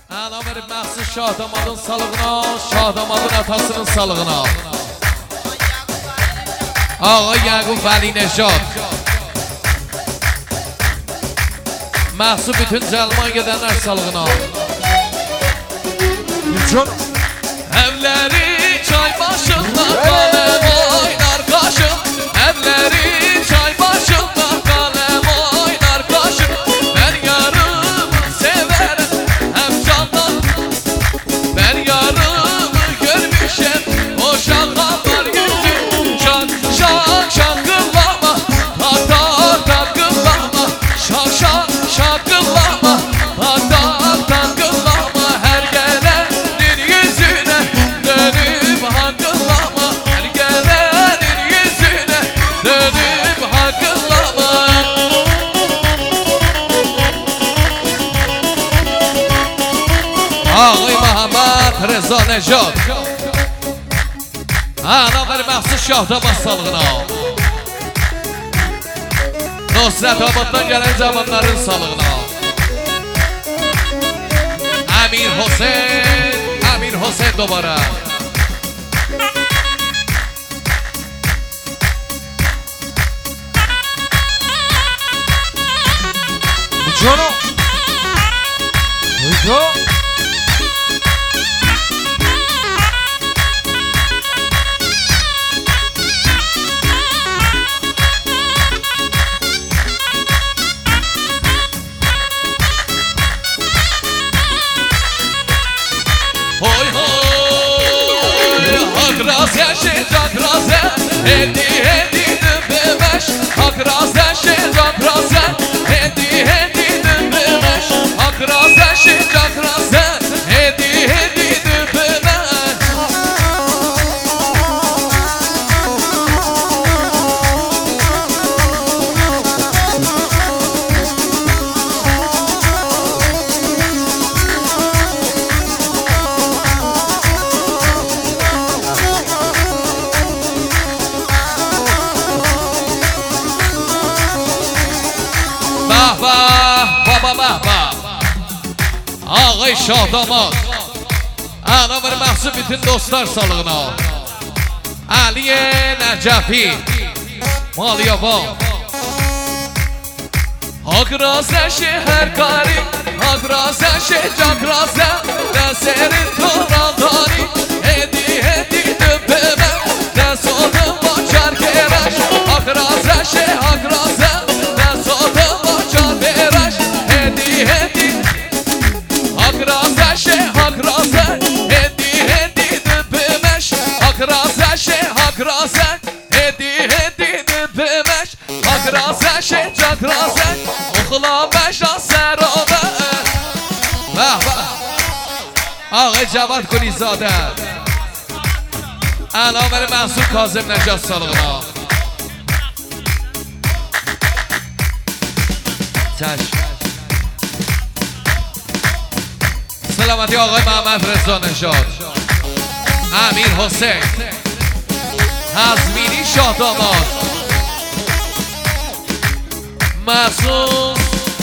Ana verib məxsus Şahdamadın salığına, Şahdamadın atasının salığına. Ağa Yaqub Vəli Neşad. Məxsus bütün cəlman gedənlər salığına. Evləri çay başında qaləm oynar qaşım. Evləri çay başında qaləm oynar qaşım. Mən yarımı severəm həm candan. Mən yarımı görmüşəm o şalğalar yüzü. Şak şak şakıllama, tak tak takıllama. Şak şak şakıllama, tak tak takıllama. Her gelenin yüzüne dönüp hakıllama. Her gelenin yüzüne dönüp hakıllama. Ağay Muhammed Reza Neşad. Ana ver məxsus Şahdamad salığına. Nusret Abad'dan gelen zamanların salığına. Amir Hüseyin dobara. Cano. Hoy hoy, hak razı şecat razı, hedi dübemeş. Hak razı şecat razı, hedi dübemeş. Hak razı şecat razı, hedi dübemeş. Baba Ağay Şahdamad. Ana ver məxsus bütün dostlar salığına. Aliye Nəcəfi Maliyava. Hak razı şehir kari, hak razı şecak razı. Deserin toraldani, hedi dübeme. Desodım bakar gereş, hak razı hak razı. Desodım bakar gereş, hedi hak razı hak razı. Hedi dübemeş. Hak razı hak razı. Hedi dübemeş. Hak razı şecak razı. Oxula məşan sərodə. Bəh bəh. Ağay Cavad Qulizadə. Əlavəli Mənsur Kazım Nəcəd salığına. Təş. Selaməti Ağay Məhəmməd Reza Neşad. Amir Hüseyin Hazmini Şahdamad. Məxsus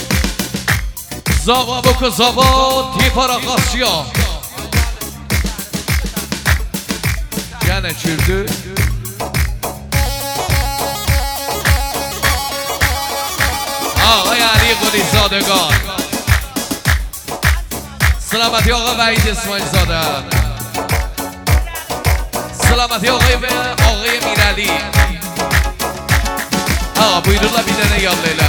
Zavabuk Zavod Tipara Qasya. Yenə çürdü. Ağay Ali Qulizadəqan. Selaməti Ağa Vəhid İsmailzadə. Selaməti Ağay və Ağay Mirəli. Ağa buyururlar bir dənə yallayla.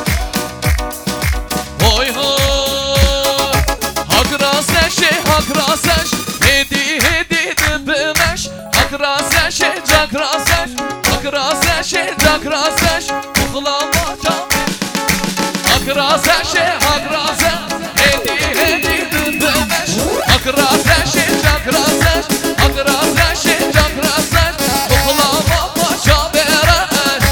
Hoy hoy, hak razı hak razı. Hedi dübemeş. Hak razı şecak razı. Hak razı şecak razı. Oxulama can. Hak razı hak razı. Hedi dübemeş. Hak razı şecak razı. Hak razı şecak razı. Oxulama can verəş.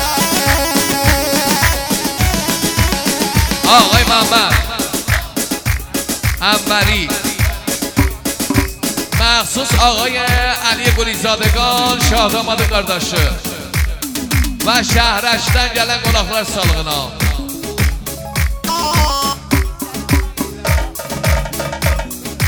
Ağay Məhəmməd Əmbəri. Məxsus Ağay Ali Qulizadəqan Şahdamadın qardaşı və Şəhrəşdən gələn qonaqlar salığına.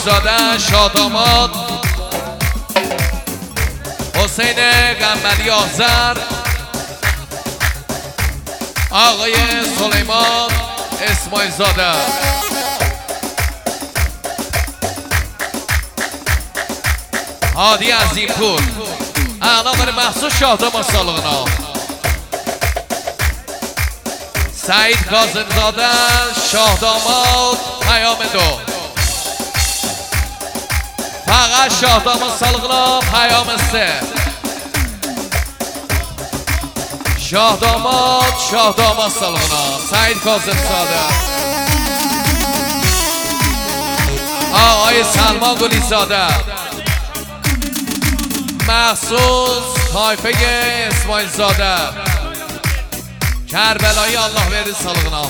گلیزاده شاداماد حسین قنبلی آذر آقای سلیمان اسماعیل زاده هادی عظیمپور اعلام بر محسوس شاداماد سالغنا سعید کاظم زاده شاهداماد پیام دو فقط شاهداماد سالغنا پیام سه شاهداماد سالغنا سعید کاظم زاده آقای سلمان گلی زاده محسوس طایفه اسماعیل زاده کربلایی الله verir salığına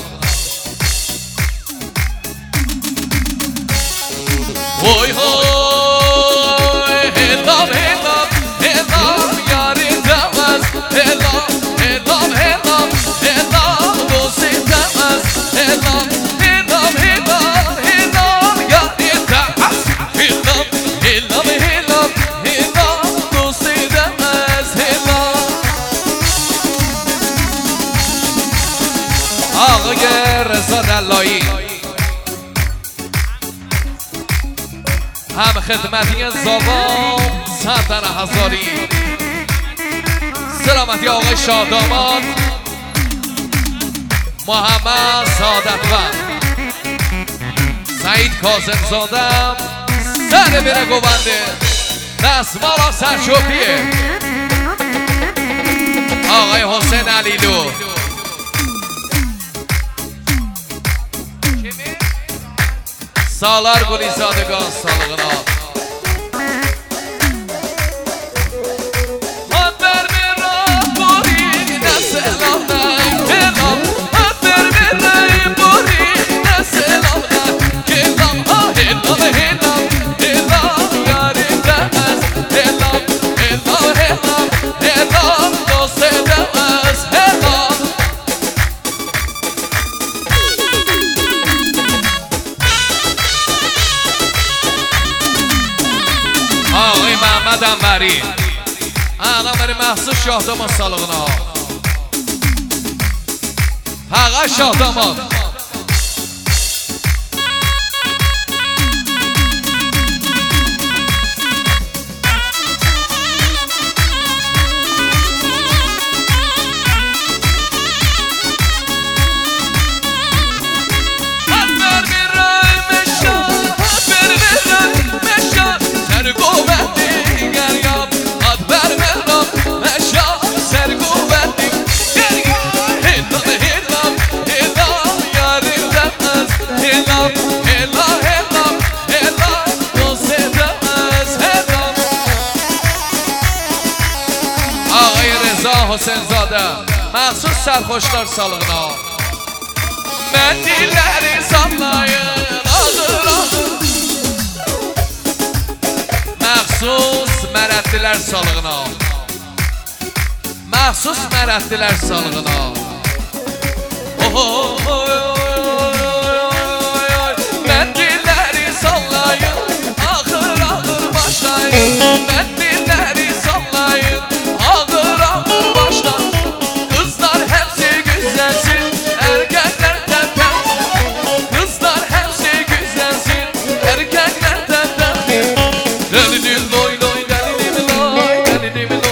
Oy hoy helam helam helam yarim demez helam helam helam helam dost demez helam helam helam helam yarim demez helam helam helam helam dost demez helam آقای رضا دلایی هم خدمتی زاوام سلطن هزاری سلامتی آقای شاداماد محمد سعادتوند سعید کاظم زادم سر بره گوونده دستمالا سرچوبیه آقای حسین علیلو Sağlar Gülizadəqan sağlığına Haber verəm burinə selamdan Helam Haber verəm burinə selamdan Helam Helam Helam Helam yarim demez Helam Helam Helam Helam dost edemez Helam آقای محمد انوری اعلام بر محسوس شاهداماد سالغنا فقط شاهداماد Hüseyin Zadə məxsus sərxoşlar salığına Mendilləri sallayın ağır ağır Məxsus mərəddilər salığına Məxsus mərəddilər salığına Mendilləri sallayın ağır ağır başlayın Mendilləri sallayın ağır ağır başlayın Kızlar hepsi güzelsin erkeklerden Kızlar hepsi güzelsin erkeklerden Delilim loy loy delilim loy delilim loy